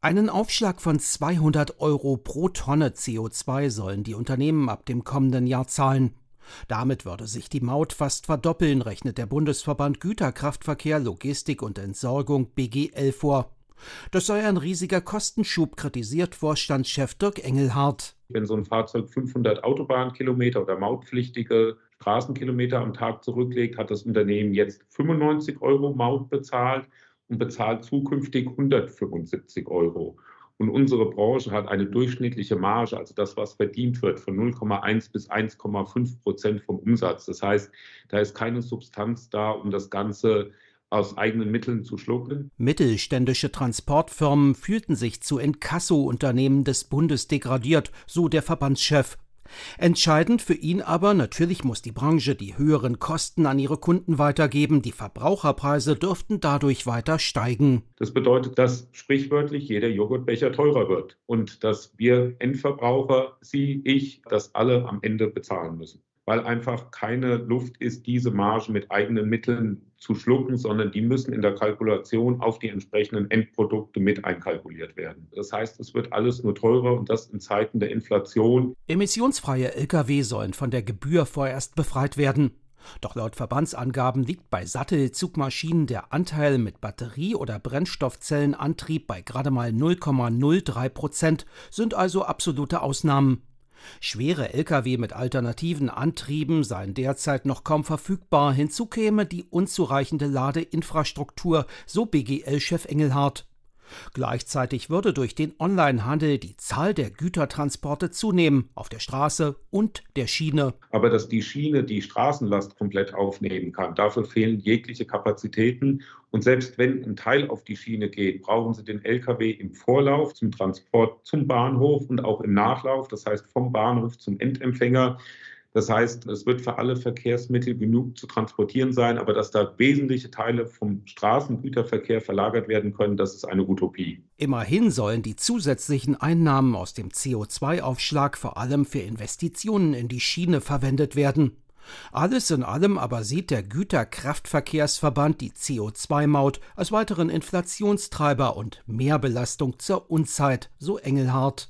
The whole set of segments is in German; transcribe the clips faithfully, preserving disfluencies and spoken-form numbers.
Einen Aufschlag von zweihundert Euro pro Tonne C O zwei sollen die Unternehmen ab dem kommenden Jahr zahlen. Damit würde sich die Maut fast verdoppeln, rechnet der Bundesverband Güterkraftverkehr, Logistik und Entsorgung B G L vor. Das sei ein riesiger Kostenschub, kritisiert Vorstandschef Dirk Engelhardt. Wenn so ein Fahrzeug fünfhundert Autobahnkilometer oder mautpflichtige Straßenkilometer am Tag zurücklegt, hat das Unternehmen jetzt fünfundneunzig Euro Maut bezahlt und bezahlt zukünftig hundertfünfundsiebzig Euro. Und unsere Branche hat eine durchschnittliche Marge, also das, was verdient wird, von null Komma eins bis eins Komma fünf Prozent vom Umsatz. Das heißt, da ist keine Substanz da, um das Ganze aus eigenen Mitteln zu schlucken. Mittelständische Transportfirmen fühlten sich zu Inkasso-Unternehmen des Bundes degradiert, so der Verbandschef. Entscheidend für ihn aber, natürlich muss die Branche die höheren Kosten an ihre Kunden weitergeben, die Verbraucherpreise dürften dadurch weiter steigen. Das bedeutet, dass sprichwörtlich jeder Joghurtbecher teurer wird und dass wir Endverbraucher, Sie, ich, das alle am Ende bezahlen müssen. Weil einfach keine Luft ist, diese Marge mit eigenen Mitteln zu schlucken, sondern die müssen in der Kalkulation auf die entsprechenden Endprodukte mit einkalkuliert werden. Das heißt, es wird alles nur teurer und das in Zeiten der Inflation. Emissionsfreie L K W sollen von der Gebühr vorerst befreit werden. Doch laut Verbandsangaben liegt bei Sattelzugmaschinen der Anteil mit Batterie- oder Brennstoffzellenantrieb bei gerade mal null Komma null drei Prozent, sind also absolute Ausnahmen. Schwere L K W mit alternativen Antrieben seien derzeit noch kaum verfügbar. Hinzu käme die unzureichende Ladeinfrastruktur, so B G L-Chef Engelhardt. Gleichzeitig würde durch den Onlinehandel die Zahl der Gütertransporte zunehmen, auf der Straße und der Schiene. Aber dass die Schiene die Straßenlast komplett aufnehmen kann, dafür fehlen jegliche Kapazitäten. Und selbst wenn ein Teil auf die Schiene geht, brauchen Sie den L K W im Vorlauf zum Transport zum Bahnhof und auch im Nachlauf, das heißt vom Bahnhof zum Endempfänger. Das heißt, es wird für alle Verkehrsmittel genug zu transportieren sein, aber dass da wesentliche Teile vom Straßengüterverkehr verlagert werden können, das ist eine Utopie. Immerhin sollen die zusätzlichen Einnahmen aus dem C O zwei Aufschlag vor allem für Investitionen in die Schiene verwendet werden. Alles in allem aber sieht der Güterkraftverkehrsverband die C O zwei Maut als weiteren Inflationstreiber und Mehrbelastung zur Unzeit, so Engelhardt.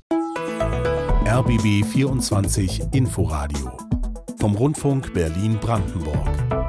R B B vierundzwanzig Inforadio vom Rundfunk Berlin-Brandenburg.